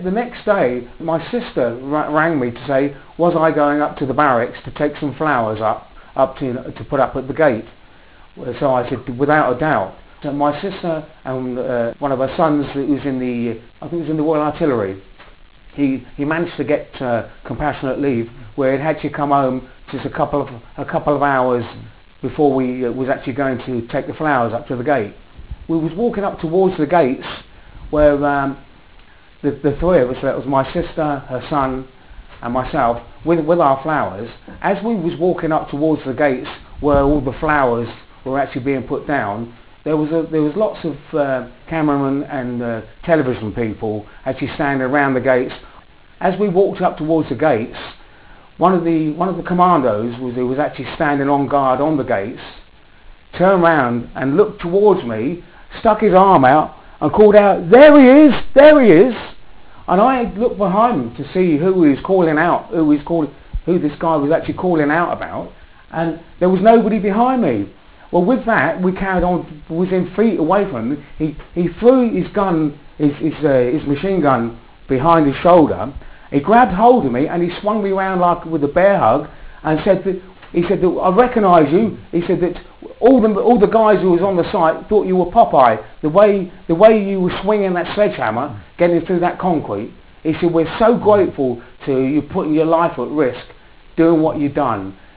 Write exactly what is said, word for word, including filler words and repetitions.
The next day, my sister ra- rang me to say, was I going up to the barracks to take some flowers up, up to, to put up at the gate. So I said, without a doubt. So my sister and uh, one of her sons, who's in the, I think he was in the Royal Artillery, he, he managed to get uh, compassionate leave where he'd had to come home just a couple of, a couple of hours before we uh, was actually going to take the flowers up to the gate. We was walking up towards the gates where um, The, the three of us, that was my sister, her son and myself, with, with our flowers. As we was walking up towards the gates where all the flowers were actually being put down, there was a, there was lots of uh, cameramen and uh, television people actually standing around the gates. As we walked up towards the gates, one of the one of the commandos was, who was actually standing on guard on the gates, turned round and looked towards me, stuck his arm out and called out, "There he is! There he is!" And I looked behind him to see who he was calling out, who he was calling, who this guy was actually calling out about, and there was nobody behind me. Well, with that, we carried on within feet away from him. He he threw his gun, his his, uh, his machine gun behind his shoulder. He grabbed hold of me and he swung me around like with a bear hug, and said that he said that I recognise you. He said that all the all the guys who was on the site thought you were Popeye. The way the way you were swinging that sledgehammer, getting through that concrete. He said, we're so grateful to you putting your life at risk, doing what you've done.